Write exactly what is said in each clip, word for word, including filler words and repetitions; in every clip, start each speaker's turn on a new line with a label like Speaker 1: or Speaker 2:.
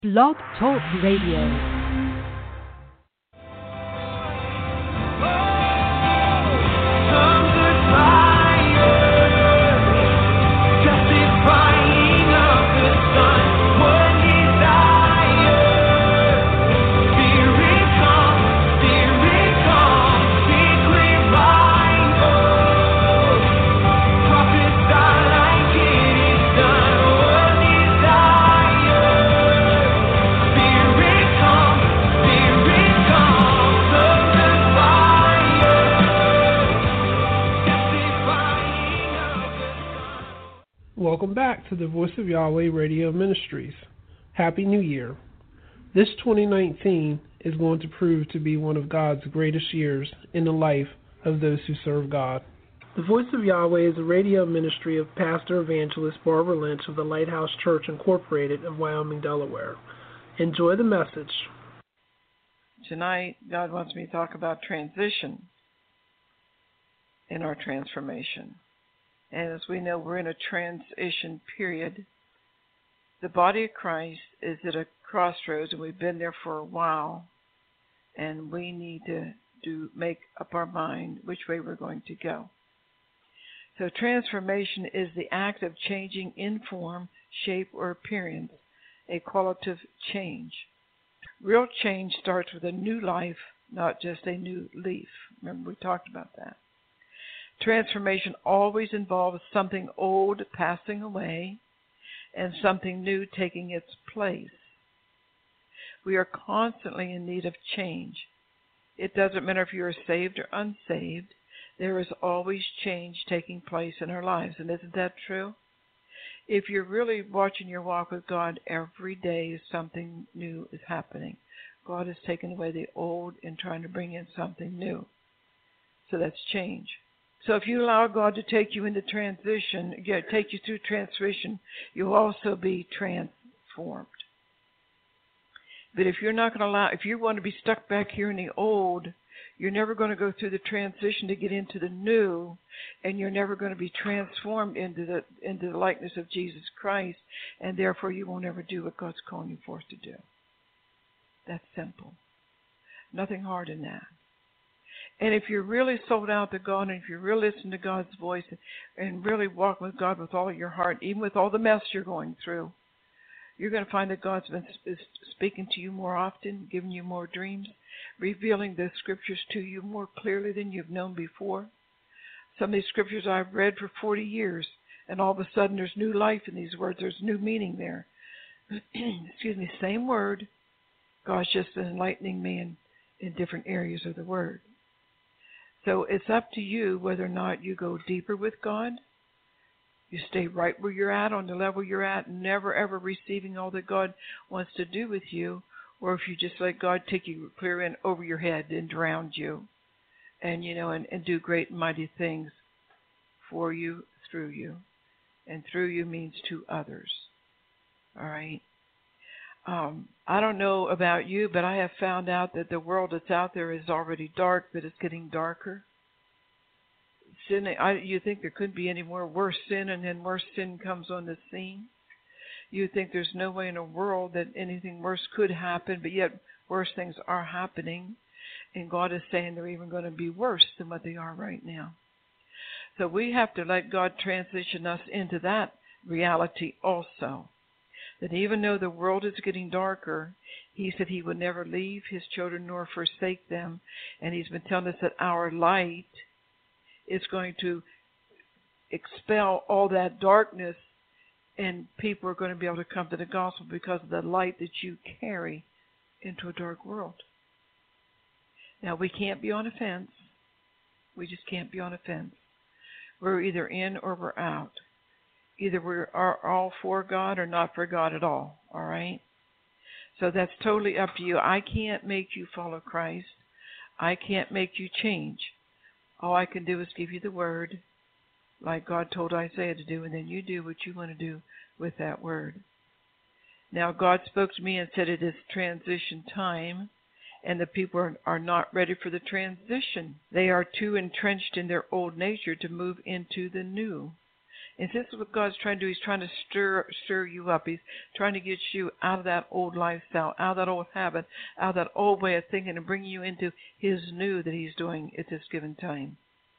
Speaker 1: Blog Talk Radio.
Speaker 2: Welcome back to the Voice of Yahweh Radio Ministries. Happy New Year. This twenty nineteen is going to prove to be one of God's greatest years in the life of those who serve God. The Voice of Yahweh is a radio ministry of Pastor Evangelist Barbara Lynch of the Lighthouse Church Incorporated of Wyoming, Delaware. Enjoy the message.
Speaker 3: Tonight, God wants me to talk about transition in our transformation. And as we know, we're in a transition period. The body of Christ is at a crossroads, and we've been there for a while. And we need to do make up our mind which way we're going to go. So transformation is the act of changing in form, shape, or appearance, a qualitative change. Real change starts with a new life, not just a new leaf. Remember, we talked about that. Transformation always involves something old passing away and something new taking its place. We are constantly in need of change. It doesn't matter if you are saved or unsaved. There is always change taking place in our lives. And isn't that true? If you're really watching your walk with God, every day something new is happening. God is taking away the old and trying to bring in something new. So that's change. So if you allow God to take you into transition, take you through transition, you'll also be transformed. But if you're not going to allow, if you want to be stuck back here in the old, you're never going to go through the transition to get into the new, and you're never going to be transformed into the into the likeness of Jesus Christ, and therefore you won't ever do what God's calling you forth to do. That's simple. Nothing hard in that. And if you're really sold out to God, and if you really listen to God's voice, and really walk with God with all your heart, even with all the mess you're going through, you're going to find that God's been speaking to you more often, giving you more dreams, revealing the scriptures to you more clearly than you've known before. Some of these scriptures I've read for forty years, and all of a sudden there's new life in these words. There's new meaning there. Excuse me, same word. God's just enlightening me in, in different areas of the word. So it's up to you whether or not you go deeper with God. You stay right where you're at, on the level you're at, never ever receiving all that God wants to do with you, or if you just let God take you clear in over your head and drown you, and you know, and, and do great and mighty things for you, through you, and through you means to others. All right. Um, I don't know about you, but I have found out that the world that's out there is already dark, but it's getting darker. Sin, I, you think there couldn't be any more worse sin, and then worse sin comes on the scene. You think there's no way in the world that anything worse could happen, but yet worse things are happening, and God is saying they're even going to be worse than what they are right now. So we have to let God transition us into that reality also. That even though the world is getting darker, He said He would never leave His children nor forsake them. And He's been telling us that our light is going to expel all that darkness, and people are going to be able to come to the gospel because of the light that you carry into a dark world. Now, we can't be on a fence. We just can't be on a fence. We're either in or we're out. Either we are all for God or not for God at all, all right? So that's totally up to you. I can't make you follow Christ. I can't make you change. All I can do is give you the word, like God told Isaiah to do, and then you do what you want to do with that word. Now, God spoke to me and said it is transition time, and the people are, are not ready for the transition. They are too entrenched in their old nature to move into the new. And this is what God's trying to do. He's trying to stir stir you up. He's trying to get you out of that old lifestyle, out of that old habit, out of that old way of thinking, and bring you into His new that He's doing at this given time.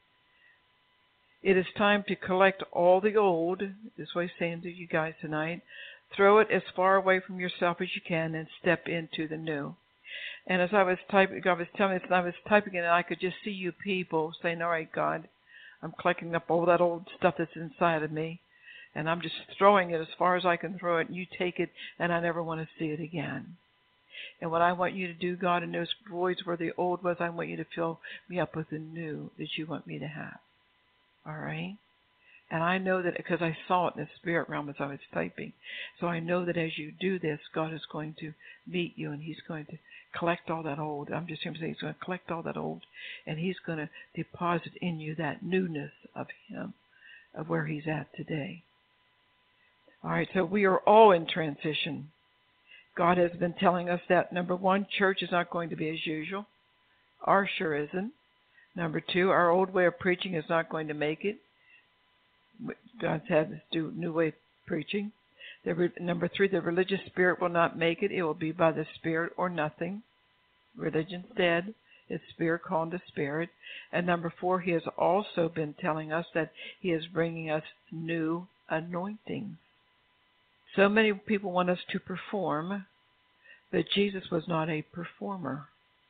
Speaker 3: It is time to collect all the old, this is what He's saying to you guys tonight. Throw it as far away from yourself as you can and step into the new. And as I was typing, God was telling me this, and I was typing it, and I could just see you people saying, all right, God, I'm collecting up all that old stuff that's inside of me, and I'm just throwing it as far as I can throw it, and you take it, and I never want to see it again. And what I want you to do, God, in those voids where the old was, I want you to fill me up with the new that you want me to have. All right? And I know that because I saw it in the spirit realm as I was typing. So I know that as you do this, God is going to meet you, and He's going to collect all that old. I'm just going to say He's going to collect all that old, and He's going to deposit in you that newness of Him, of where He's at today. All right, so we are all in transition. God has been telling us that, number one, church is not going to be as usual. Ours sure isn't. Number two, our old way of preaching is not going to make it. God's had us do a new way of preaching. The re- number three, the religious spirit will not make it. It will be by the Spirit or nothing. Religion's dead. It's spirit calling to spirit. And number four, He has also been telling us that He is bringing us new anointings. So many people want us to perform, but Jesus was not a performer.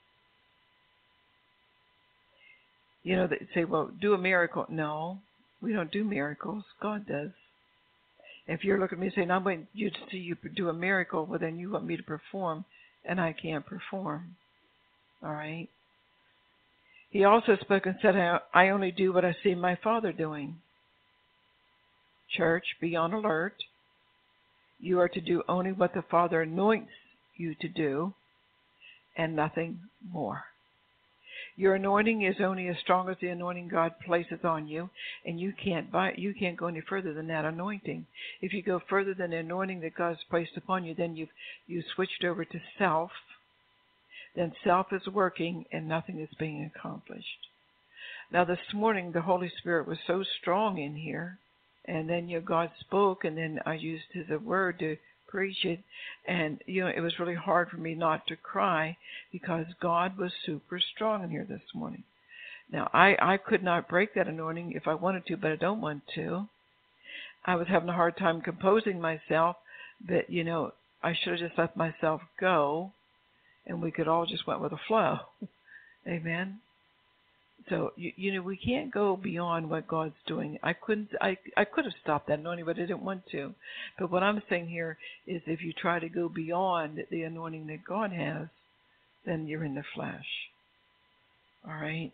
Speaker 3: You know, they say, well, do a miracle. No. We don't do miracles. God does. If you're looking at me saying, I'm waiting you to see you do a miracle, well, then you want me to perform, and I can't perform. All right? He also spoke and said, I only do what I see my Father doing. Church, be on alert. You are to do only what the Father anoints you to do, and nothing more. Your anointing is only as strong as the anointing God places on you, and you can't buy, you can't go any further than that anointing. If you go further than the anointing that God's placed upon you, then you've you switched over to self. Then self is working, and nothing is being accomplished. Now, this morning, the Holy Spirit was so strong in here, and then you know, God spoke, and then I used His word to preach it, and you know it was really hard for me not to cry because God was super strong in here this morning. Now I, I could not break that anointing if I wanted to, but I don't want to. I was having a hard time composing myself, but you know I should have just let myself go, and we could all just went with the flow. Amen. So you, you know we can't go beyond what God's doing. I couldn't. I I could have stopped that anointing, but I didn't want to. But what I'm saying here is, if you try to go beyond the anointing that God has, then you're in the flesh. All right.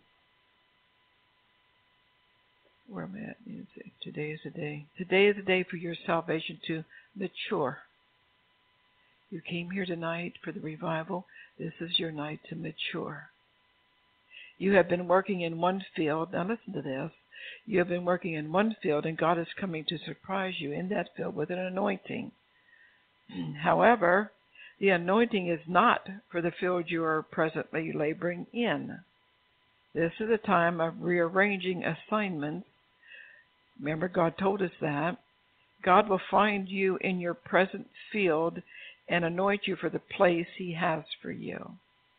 Speaker 3: Where am I at? Today is the day. Today is the day for your salvation to mature. You came here tonight for the revival. This is your night to mature. You have been working in one field. Now listen to this. You have been working in one field, and God is coming to surprise you in that field with an anointing. However, the anointing is not for the field you are presently laboring in. This is a time of rearranging assignments. Remember, God told us that. God will find you in your present field and anoint you for the place He has for you.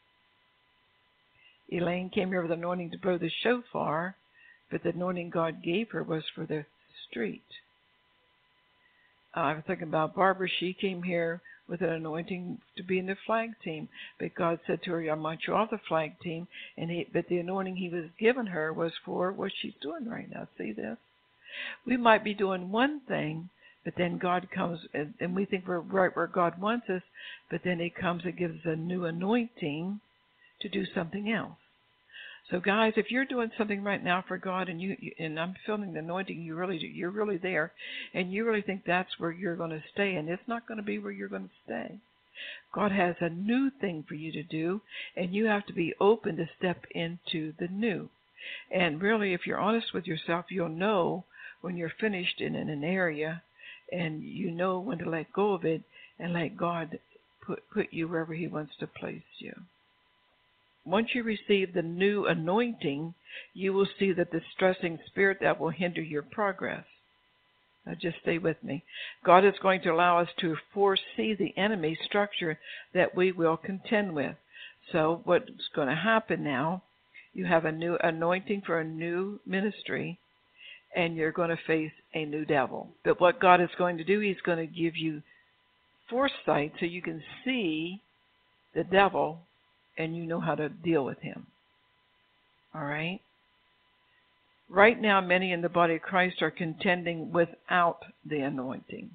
Speaker 3: Elaine came here with anointing to blow the shofar, but the anointing God gave her was for the street. Uh, I was thinking about Barbara. She came here with an anointing to be in the flag team, but God said to her, I want you off the flag team, and he, but the anointing He was giving her was for what she's doing right now. See this? We might be doing one thing, but then God comes, and, and we think we're right where God wants us, but then He comes and gives us a new anointing to do something else. So, guys, if you're doing something right now for God, and you and I'm feeling the anointing, you really do, you're really there, and you really think that's where you're going to stay, and it's not going to be where you're going to stay. God has a new thing for you to do, and you have to be open to step into the new. And really, if you're honest with yourself, you'll know when you're finished in, in an area, and you know when to let go of it and let God put put you wherever He wants to place you. Once you receive the new anointing, you will see that the stressing spirit that will hinder your progress. Now just stay with me. God is going to allow us to foresee the enemy structure that we will contend with. So what's going to happen now, you have a new anointing for a new ministry, and you're going to face a new devil. But what God is going to do, he's going to give you foresight so you can see the devil and you know how to deal with him. All right? Right now, many in the body of Christ are contending without the anointing.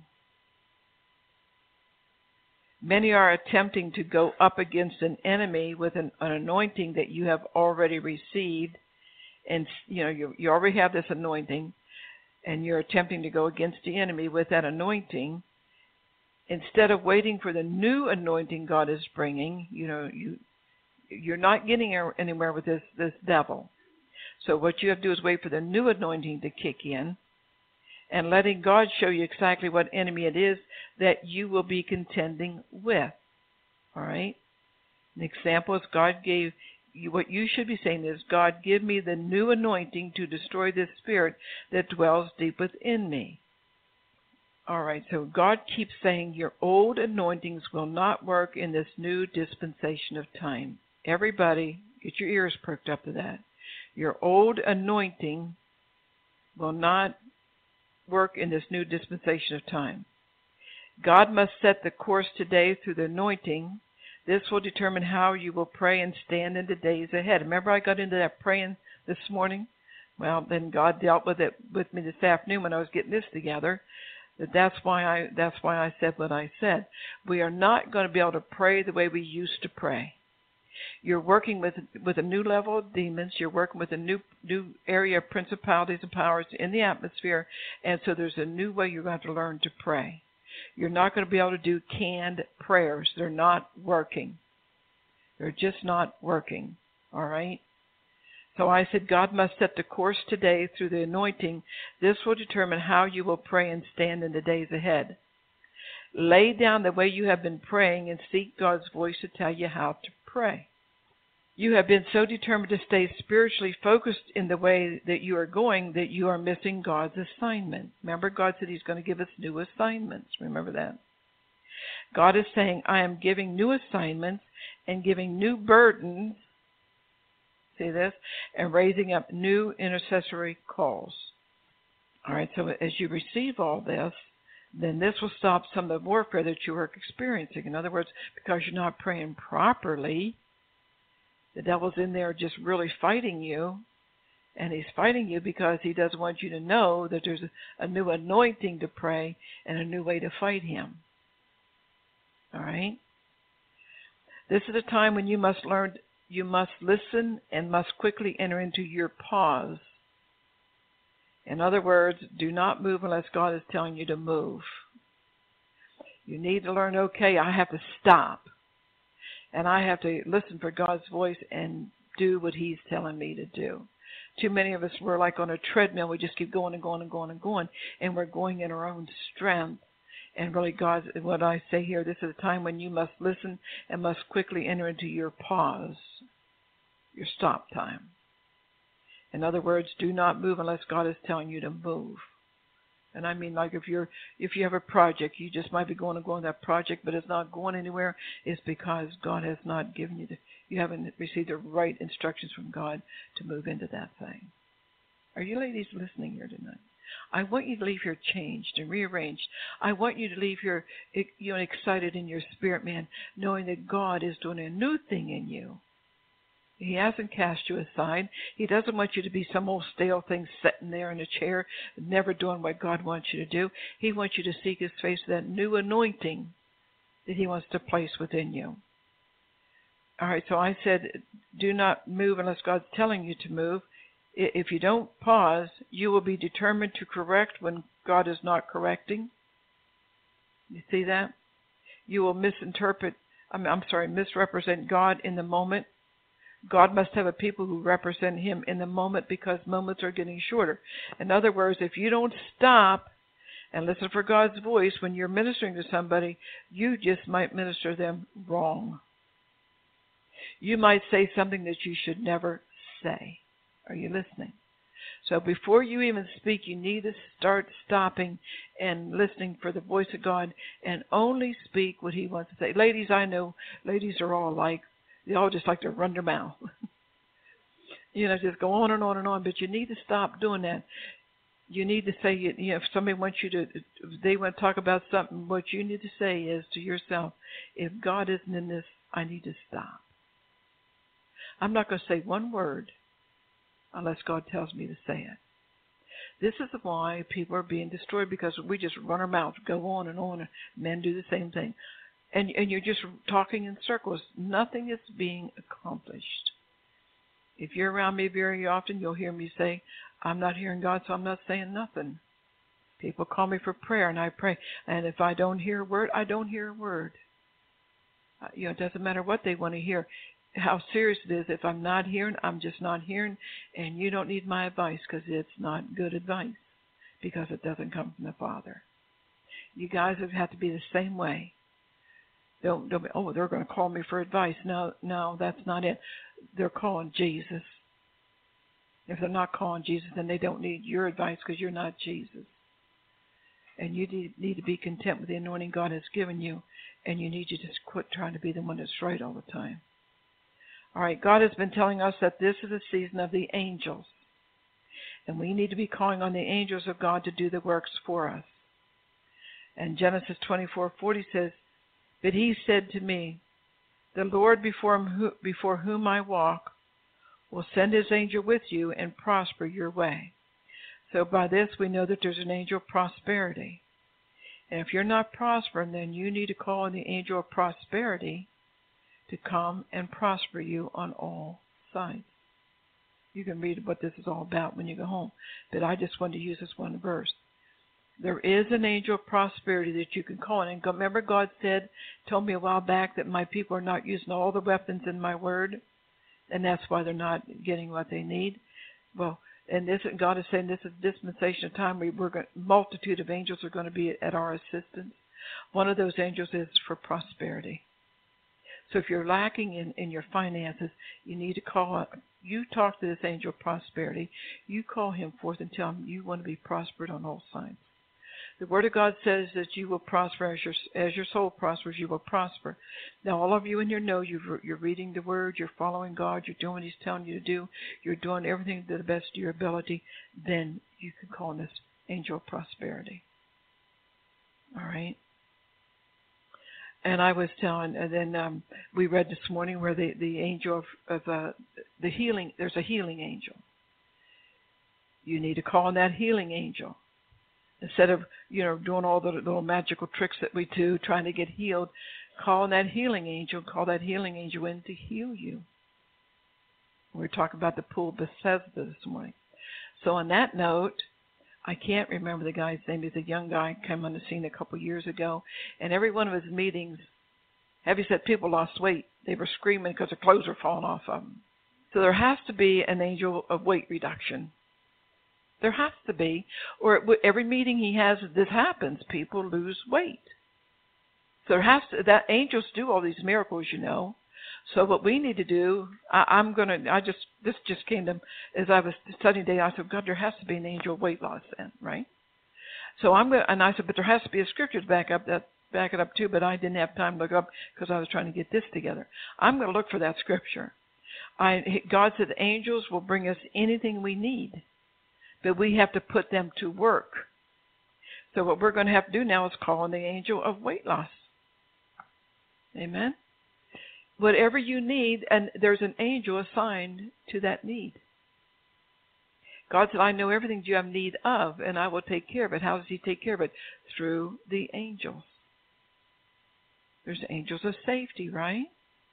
Speaker 3: Many are attempting to go up against an enemy with an, an anointing that you have already received, and you know you, you already have this anointing, and you're attempting to go against the enemy with that anointing. Instead of waiting for the new anointing God is bringing, you know you you're not getting anywhere with this this devil. So what you have to do is wait for the new anointing to kick in and letting God show you exactly what enemy it is that you will be contending with. All right? An example is God gave you, what you should be saying is, God, give me the new anointing to destroy this spirit that dwells deep within me. All right, so God keeps saying your old anointings will not work in this new dispensation of time. Everybody, get your ears perked up to that. Your old anointing will not work in this new dispensation of time. God must set the course today through the anointing. This will determine how you will pray and stand in the days ahead. Remember I got into that praying this morning? Well, then God dealt with it with me this afternoon when I was getting this together. That that's why I that's why I said what I said. We are not going to be able to pray the way we used to pray. You're working with with a new level of demons. You're working with a new new area of principalities and powers in the atmosphere, and so there's a new way you're going to have to learn to pray. You're not going to be able to do canned prayers. They're not working. They're just not working. All right? So I said, God must set the course today through the anointing. This will determine how you will pray and stand in the days ahead. Lay down the way you have been praying and seek God's voice to tell you how to pray. You have been so determined to stay spiritually focused in the way that you are going that you are missing God's assignment. Remember, God said he's going to give us new assignments. Remember that. God is saying, I am giving new assignments and giving new burdens. See this? And raising up new intercessory calls. All right, so as you receive all this, then this will stop some of the warfare that you are experiencing. In other words, because you're not praying properly, the devil's in there just really fighting you, and he's fighting you because he doesn't want you to know that there's a, a new anointing to pray and a new way to fight him. All right? This is a time when you must learn, you must listen and must quickly enter into your pause. In other words, do not move unless God is telling you to move. You need to learn, okay, I have to stop. And I have to listen for God's voice and do what he's telling me to do. Too many of us, we're like on a treadmill. We just keep going and going and going and going. And we're going in our own strength. And really, God, what I say here, this is a time when you must listen and must quickly enter into your pause, your stop time. In other words, do not move unless God is telling you to move. And I mean, like if you're if you have a project, you just might be going and going that project, but it's not going anywhere. It's because God has not given you the, you haven't received the right instructions from God to move into that thing. Are you ladies listening here tonight? I want you to leave here changed and rearranged. I want you to leave here, you know, excited in your spirit, man, knowing that God is doing a new thing in you. He hasn't cast you aside. He doesn't want you to be some old stale thing sitting there in a chair, never doing what God wants you to do. He wants you to seek his face, that new anointing that he wants to place within you. All right, so I said, do not move unless God's telling you to move. If you don't pause, you will be determined to correct when God is not correcting. You see that? You will misinterpret, I'm, I'm sorry, misrepresent God in the moment. God must have a people who represent him in the moment because moments are getting shorter. In other words, if you don't stop and listen for God's voice when you're ministering to somebody, you just might minister them wrong. You might say something that you should never say. Are you listening? So before you even speak, you need to start stopping and listening for the voice of God and only speak what he wants to say. Ladies, I know ladies are all like, they all just like to run their mouth. You know, just go on and on and on, but you need to stop doing that. You need to say, you know, if somebody wants you to, if they want to talk about something, what you need to say is to yourself, if God isn't in this, I need to stop. I'm not going to say one word unless God tells me to say it. This is why people are being destroyed, because we just run our mouths, go on and on, and men do the same thing. And, and you're just talking in circles. Nothing is being accomplished. If you're around me very often, you'll hear me say, I'm not hearing God, so I'm not saying nothing. People call me for prayer, and I pray. And if I don't hear a word, I don't hear a word. Uh, you know, it doesn't matter what they want to hear. How serious it is. If I'm not hearing, I'm just not hearing, and you don't need my advice because it's not good advice, because it doesn't come from the Father. You guys have to be the same way. Don't, don't be, oh, they're going to call me for advice. No, no, that's not it. They're calling Jesus. If they're not calling Jesus, then they don't need your advice because you're not Jesus. And you need, need to be content with the anointing God has given you, and you need to just quit trying to be the one that's right all the time. All right, God has been telling us that this is a season of the angels, and we need to be calling on the angels of God to do the works for us. And Genesis twenty-four forty says, but he said to me, the Lord before whom, before whom I walk will send his angel with you and prosper your way. So by this we know that there's an angel of prosperity. And if you're not prospering, then you need to call on the angel of prosperity to come and prosper you on all sides. You can read what this is all about when you go home, but I just wanted to use this one verse. There is an angel of prosperity that you can call on. And remember, God said, told me a while back that my people are not using all the weapons in my word, and that's why they're not getting what they need. Well, and this, God is saying this is a dispensation of time where we're going, multitude of angels are going to be at our assistance. One of those angels is for prosperity. So if you're lacking in, in your finances, you need to call, you talk to this angel of prosperity. You call him forth and tell him you want to be prospered on all sides. The Word of God says that you will prosper as your as your soul prospers, you will prosper. Now, all of you in here know you've, you're reading the Word, you're following God, you're doing what He's telling you to do, you're doing everything to the best of your ability, then you can call on this angel of prosperity. All right? And I was telling, and then um, we read this morning where the, the angel of, of uh, the healing, there's a healing angel. You need to call on that healing angel. Instead of, you know, doing all the little magical tricks that we do, trying to get healed, call on that healing angel, call that healing angel in to heal you. We were talking about the pool of Bethesda this morning. So on that note, I can't remember the guy's name. He's a young guy, came on the scene a couple years ago, and every one of his meetings, heavy set people lost weight. They were screaming because their clothes were falling off of them. So there has to be an angel of weight reduction. There has to be, or every meeting he has, this happens. People lose weight. So there has to, that angels do all these miracles, you know. So what we need to do, I, I'm going to, I just, this just came to, as I was studying today, I said, God, there has to be an angel of weight loss then, right? So I'm going to, and I said, but there has to be a scripture to back up that, back it up too, but I didn't have time to look up because I was trying to get this together. I'm going to look for that scripture. I, God said the angels will bring us anything we need, but we have to put them to work. So what we're going to have to do now is call on the angel of weight loss. Amen? Whatever you need, and there's an angel assigned to that need. God said, I know everything you have need of, and I will take care of it. How does He take care of it? Through the angels. There's angels of safety, right?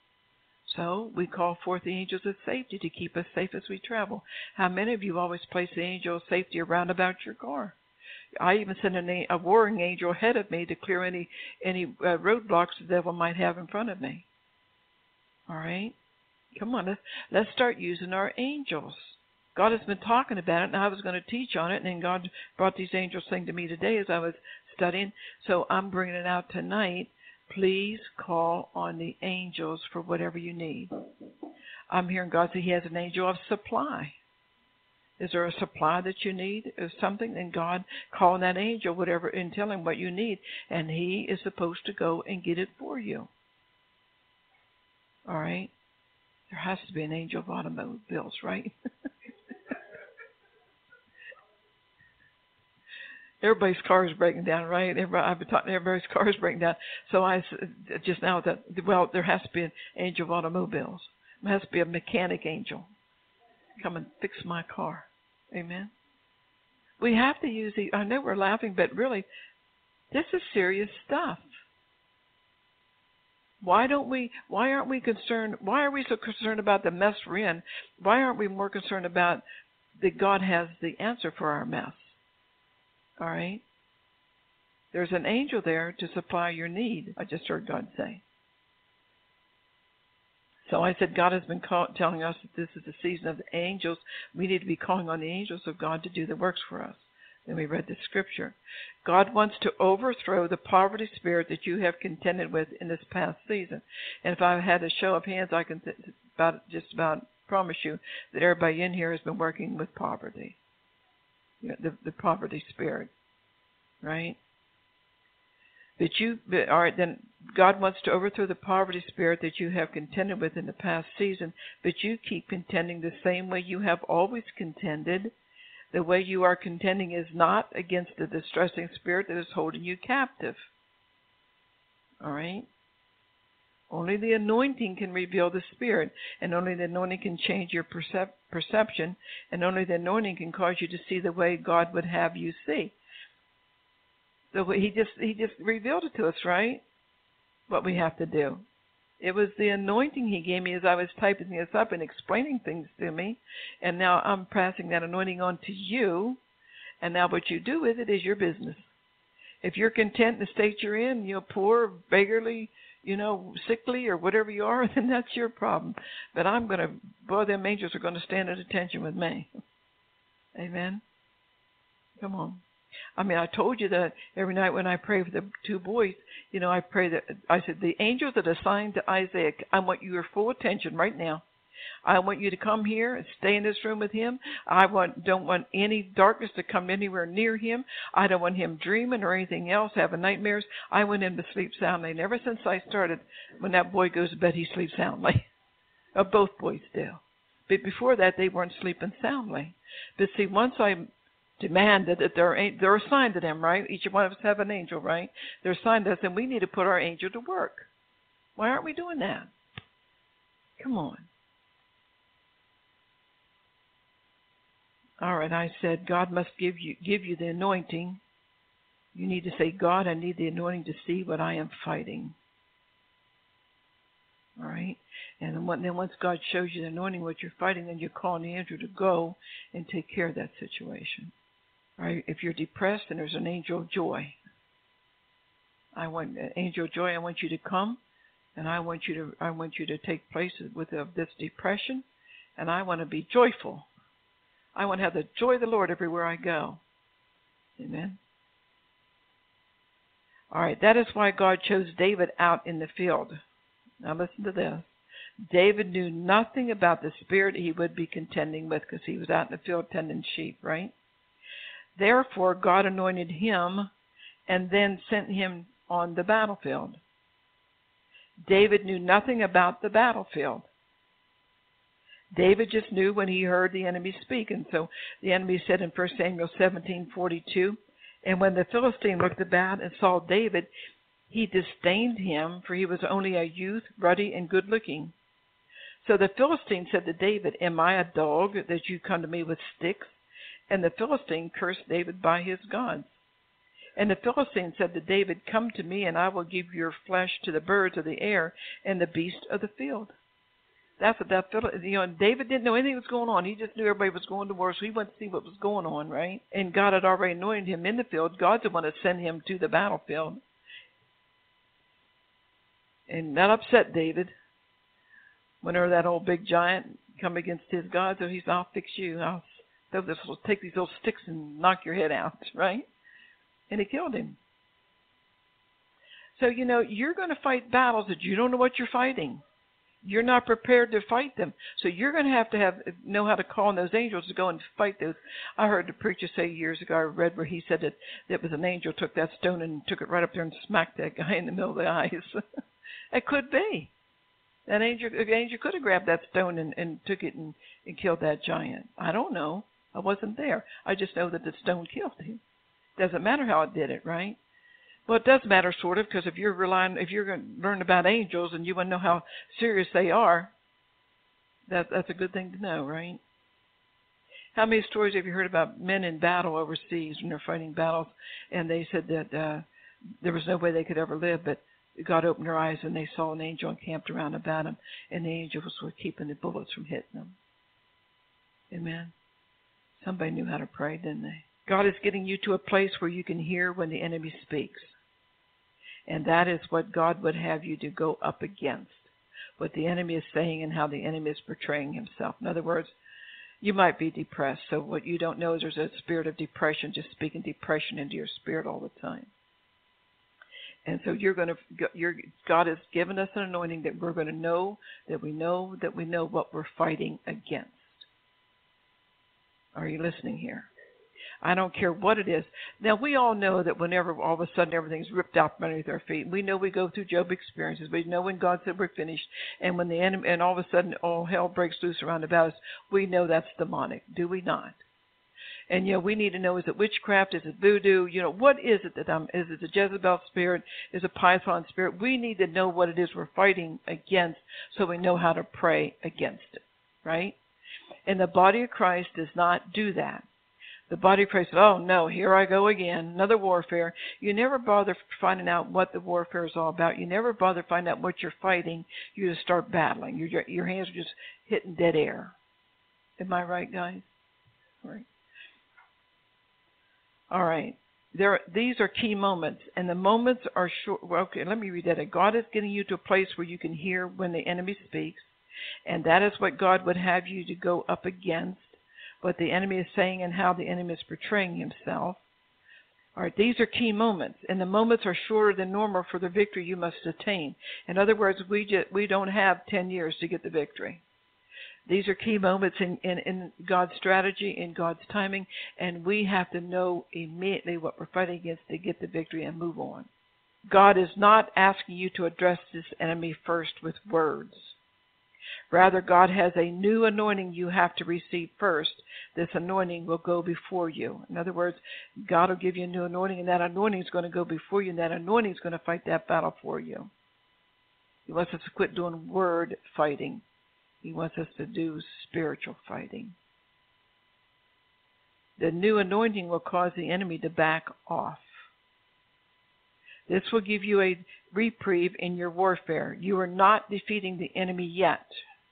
Speaker 3: So we call forth the angels of safety to keep us safe as we travel. How many of you always place the angel of safety around about your car? I even send a, a warring angel ahead of me to clear any any uh, roadblocks the devil might have in front of me. All right? Come on, let's, let's start using our angels. God has been talking about it, and I was going to teach on it, and then God brought these angels thing to me today as I was studying, so I'm bringing it out tonight. Please call on the angels for whatever you need. I'm hearing God say He has an angel of supply Is there a supply that you need or something? And God calling that angel, whatever, and telling him what you need. And he is supposed to go and get it for you. All right? There has to be an angel of automobiles, right? Everybody's car is breaking down, right? Everybody, I've been talking. Everybody's car is breaking down. So I just now that well, there has to be an angel of automobiles. There has to be a mechanic angel come and fix my car. Amen. We have to use the. I know we're laughing, but really, this is serious stuff. Why don't we? Why aren't we concerned? Why are we so concerned about the mess we're in? Why aren't we more concerned about that God has the answer for our mess? All right? There's an angel there to supply your need, I just heard God say. So I said God has been call, telling us that this is the season of the angels. We need to be calling on the angels of God to do the works for us. Then we read the scripture. God wants to overthrow the poverty spirit that you have contended with in this past season. And if I had a show of hands, I can th- about just about promise you that everybody in here has been working with poverty. You know, the, the poverty spirit, right? But you, but, all right, then God wants to overthrow the poverty spirit that you have contended with in the past season, but you keep contending the same way you have always contended. The way you are contending is not against the distressing spirit that is holding you captive. All right? Only the anointing can reveal the spirit, and only the anointing can change your percep- perception, and only the anointing can cause you to see the way God would have you see. So he just he just revealed it to us, right? What we have to do. It was the anointing he gave me as I was typing this up and explaining things to me, and now I'm passing that anointing on to you, and now what you do with it is your business. If you're content in the state you're in, you know, poor, beggarly, you know, sickly or whatever you are, then that's your problem. But I'm going to, boy, them angels are going to stand at attention with me. Amen? Come on. I mean, I told you that every night when I pray for the two boys, you know, I pray that, I said, the angels that are assigned to Isaiah, I want your full attention right now. I want you to come here and stay in this room with him. I want don't want any darkness to come anywhere near him. I don't want him dreaming or anything else, having nightmares. I want him to sleep soundly. And ever since I started, when that boy goes to bed, he sleeps soundly. Oh, both boys do. But before that, they weren't sleeping soundly. But see, once I demanded that they're, they're assigned to them, right? Each one of us have an angel, right? They're assigned to us, and we need to put our angel to work. Why aren't we doing that? Come on. All right, I said, God must give you give you the anointing. You need to say, God, I need the anointing to see what I am fighting. All right? And then once God shows you the anointing, what you're fighting, then you call on the angel to go and take care of that situation. All right? If you're depressed, then there's an angel of joy. I want an angel of joy. I want you to come, and I want you to I want you to take place with uh, this depression, and I want to be joyful. I want to have the joy of the Lord everywhere I go. Amen. All right, that is why God chose David out in the field. Now listen to this. David knew nothing about the spirit he would be contending with because he was out in the field tending sheep, right? Therefore, God anointed him and then sent him on the battlefield. David knew nothing about the battlefield. David just knew when he heard the enemy speak. And so the enemy said in First Samuel seventeen forty-two, and when the Philistine looked about and saw David, he disdained him, for he was only a youth, ruddy and good-looking. So the Philistine said to David, am I a dog that you come to me with sticks? And the Philistine cursed David by his gods. And the Philistine said to David, come to me, and I will give your flesh to the birds of the air and the beasts of the field. That's what that, you know, David didn't know anything was going on. He just knew everybody was going to war, so he went to see what was going on, right? And God had already anointed him in the field. God's the one that sent him to the battlefield. And that upset David. Whenever that old big giant come against his God, so he said, I'll fix you. I'll this, take these little sticks and knock your head out, right? And he killed him. So, you know, you're going to fight battles that you don't know what you're fighting. You're not prepared to fight them. So you're going to have to have know how to call on those angels to go and fight those. I heard the preacher say years ago, I read where he said that it was an angel took that stone and took it right up there and smacked that guy in the middle of the eyes. It could be. That angel, the angel could have grabbed that stone and, and took it and, and killed that giant. I don't know. I wasn't there. I just know that the stone killed him. Doesn't matter how it did it, right? Well, it does matter, sort of, because if you're relying, if you're going to learn about angels and you want to know how serious they are, that that's a good thing to know, right? How many stories have you heard about men in battle overseas when they're fighting battles, and they said that uh, there was no way they could ever live, but God opened their eyes and they saw an angel encamped around about them, and the angels were keeping the bullets from hitting them. Amen. Somebody knew how to pray, didn't they? God is getting you to a place where you can hear when the enemy speaks. And that is what God would have you to go up against, what the enemy is saying and how the enemy is portraying himself. In other words, you might be depressed. So what you don't know is there's a spirit of depression, just speaking depression into your spirit all the time. And so you're going to, you're, God has given us an anointing that we're going to know that we know that we know what we're fighting against. Are you listening here? I don't care what it is. Now, we all know that whenever all of a sudden everything's ripped out from underneath our feet, we know we go through Job experiences. We know when God said we're finished, and when the enemy, and all of a sudden all hell breaks loose around about us, we know that's demonic. Do we not? And, you know, we need to know, is it witchcraft? Is it voodoo? You know, what is it that I'm, is it the Jezebel spirit? Is it Python spirit? We need to know what it is we're fighting against so we know how to pray against it, right? And the body of Christ does not do that. The body of Christ says, oh, no, here I go again, another warfare. You never bother finding out what the warfare is all about. You never bother finding out what you're fighting. You just start battling. Your, your hands are just hitting dead air. Am I right, guys? All right. All right. There, these are key moments, and the moments are short. Well, okay, let me read that. God is getting you to a place where you can hear when the enemy speaks, and that is what God would have you to go up against, what the enemy is saying and how the enemy is portraying himself. All right, these are key moments, and the moments are shorter than normal for the victory you must attain. In other words, we just, we don't have ten years to get the victory. These are key moments in, in, in God's strategy, in God's timing, and we have to know immediately what we're fighting against to get the victory and move on. God is not asking you to address this enemy first with words. Rather, God has a new anointing you have to receive first. This anointing will go before you. In other words, God will give you a new anointing, and that anointing is going to go before you, and that anointing is going to fight that battle for you. He wants us to quit doing word fighting. He wants us to do spiritual fighting. The new anointing will cause the enemy to back off. This will give you a reprieve in your warfare. You are not defeating the enemy yet,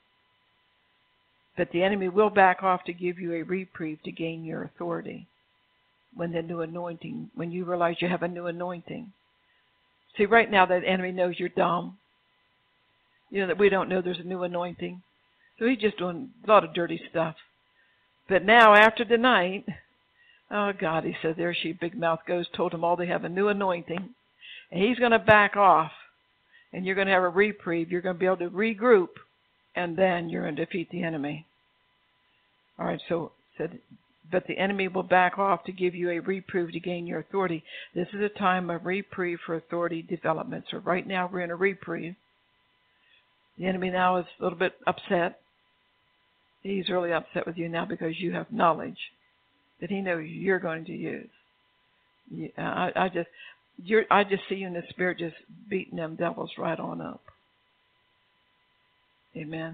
Speaker 3: but the enemy will back off to give you a reprieve to gain your authority when the new anointing, when you realize you have a new anointing. See, right now that enemy knows you're dumb. You know, that we don't know there's a new anointing. So he's just doing a lot of dirty stuff. But now, after the night, oh, God, he said, there she, big mouth goes, told them all they have a new anointing. And he's going to back off, and you're going to have a reprieve. You're going to be able to regroup, and then you're going to defeat the enemy. All right, so said, but the enemy will back off to give you a reprieve to gain your authority. This is a time of reprieve for authority development. So right now we're in a reprieve. The enemy now is a little bit upset. He's really upset with you now because you have knowledge that he knows you're going to use. Yeah, I, I just... You're, I just see you in the spirit just beating them devils right on up. Amen.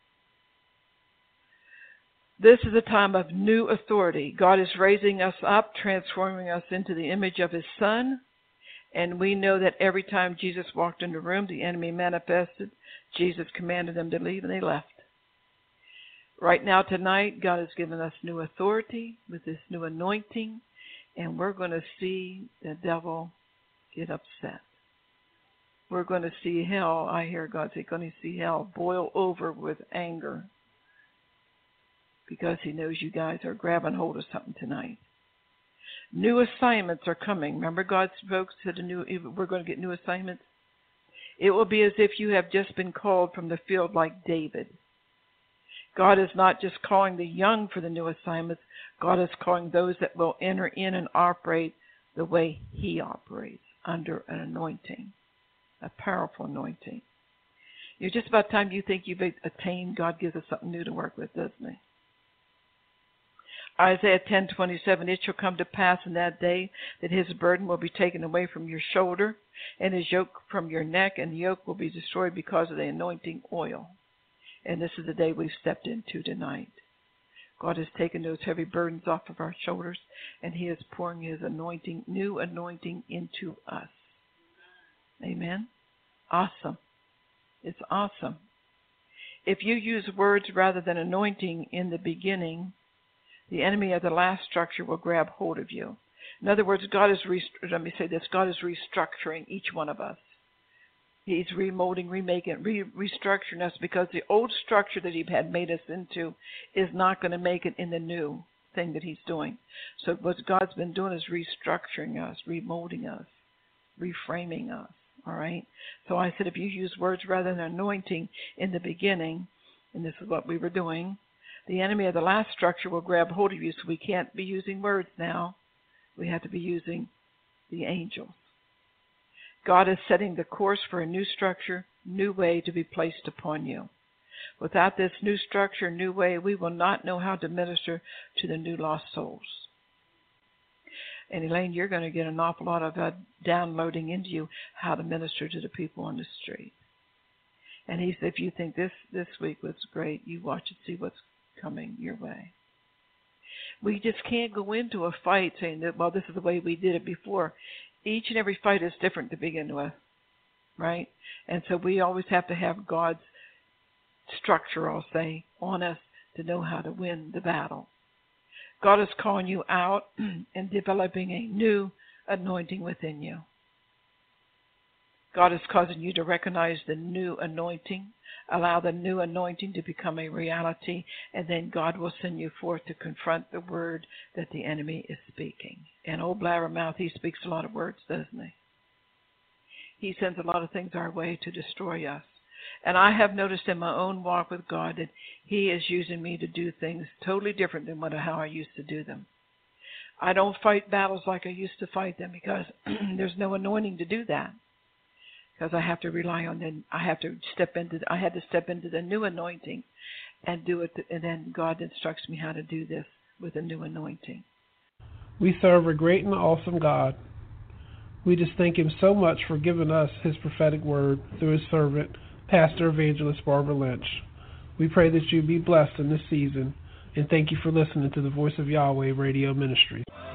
Speaker 3: This is a time of new authority. God is raising us up, transforming us into the image of his Son. And we know that every time Jesus walked in the room, the enemy manifested. Jesus commanded them to leave, and they left. Right now, tonight, God has given us new authority with this new anointing. And we're going to see the devil get upset. We're going to see hell, I hear God say, going to see hell boil over with anger because he knows you guys are grabbing hold of something tonight. New assignments are coming. Remember God spoke, said a new, we're going to get new assignments. It will be as if you have just been called from the field like David. God is not just calling the young for the new assignments. God is calling those that will enter in and operate the way He operates, under an anointing, a powerful anointing. You know, just about the time you think you've attained, God gives us something new to work with, doesn't He? Isaiah ten twenty-seven, it shall come to pass in that day that His burden will be taken away from your shoulder, and His yoke from your neck, and the yoke will be destroyed because of the anointing oil. And this is the day we've stepped into tonight. God has taken those heavy burdens off of our shoulders, and He is pouring His anointing, new anointing into us. Amen? Awesome. It's awesome. If you use words rather than anointing in the beginning, the enemy of the last structure will grab hold of you. In other words, God is, rest- let me say this, God is restructuring each one of us. He's remolding, remaking, re- restructuring us, because the old structure that He had made us into is not going to make it in the new thing that He's doing. So what God's been doing is restructuring us, remolding us, reframing us. All right? So I said, if you use words rather than anointing in the beginning, and this is what we were doing, the enemy of the last structure will grab hold of you, so we can't be using words now. We have to be using the angels. God is setting the course for a new structure, new way to be placed upon you. Without this new structure, new way, we will not know how to minister to the new lost souls. And Elaine, you're going to get an awful lot of uh, downloading into you how to minister to the people on the street. And he said, if you think this, this week was great, you watch and see what's coming your way. We just can't go into a fight saying that, well, this is the way we did it before. Each and every fight is different to begin with, right? And so we always have to have God's structure, I'll say, on us to know how to win the battle. God is calling you out and developing a new anointing within you. God is causing you to recognize the new anointing, allow the new anointing to become a reality, and then God will send you forth to confront the word that the enemy is speaking. And old Blabbermouth, he speaks a lot of words, doesn't he? He sends a lot of things our way to destroy us. And I have noticed in my own walk with God that He is using me to do things totally different than what, how I used to do them. I don't fight battles like I used to fight them because there's no anointing to do that. Because I have to rely on the, I have to step into, I had to step into the new anointing and do it, and then God instructs me how to do this with a new anointing.
Speaker 2: We serve a great and awesome God. We just thank Him so much for giving us His prophetic word through His servant, Pastor Evangelist Barbara Lynch. We pray that you be blessed in this season, and thank you for listening to the Voice of Yahweh Radio Ministry.